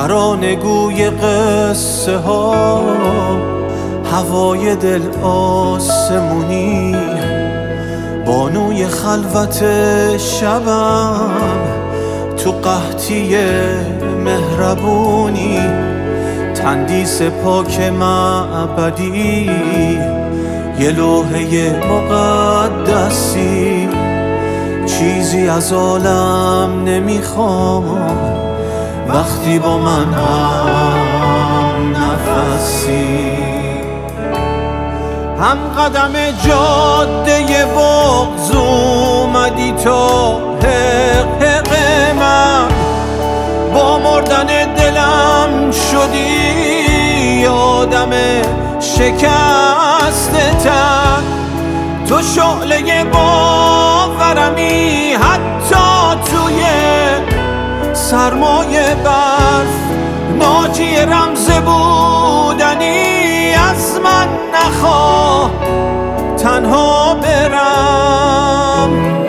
ترانه‌گوی قصه ها، هوای دل آسمونی، بانوی خلوت شبم، تو قحطی مهربونی، تندیس پاک معبدی، یه لوحه مقدسی. چیزی از عالم نمیخوام وقتی با من هم نفسی. هم قدم جاده بغض اومدی تو حق من، با مردن دلم شدی آدم شکسته تن. تو شعله باورمی حتی توی سرمایه برف، ناجی رمز بودنی، از من نخواه تنها برم.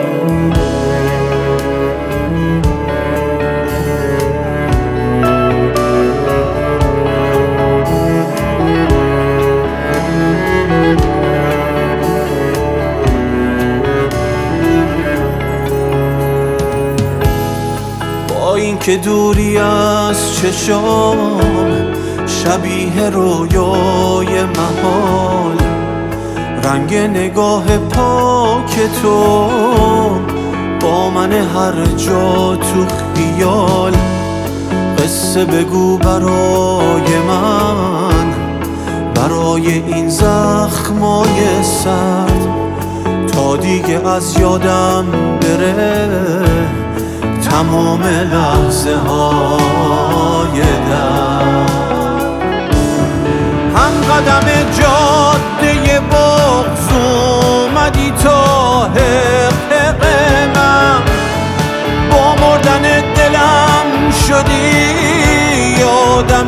با این که دوری از چشام شبیه رویای محال، رنگ نگاه پاک تو با من هر جا تو خیال. قصه بگو برای من، برای این زخمای سرد، تا دیگه از یادم بره تمام لحظه های درد. هم قدم جاده بغض اومدی تا حق من، با مردن دلم شدی آدم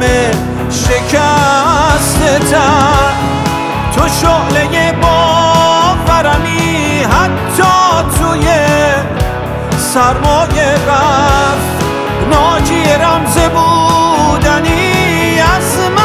شکسته تر. تو شعله باورمی حتی توی سرمایه برف، ناجی رمز بودنی، از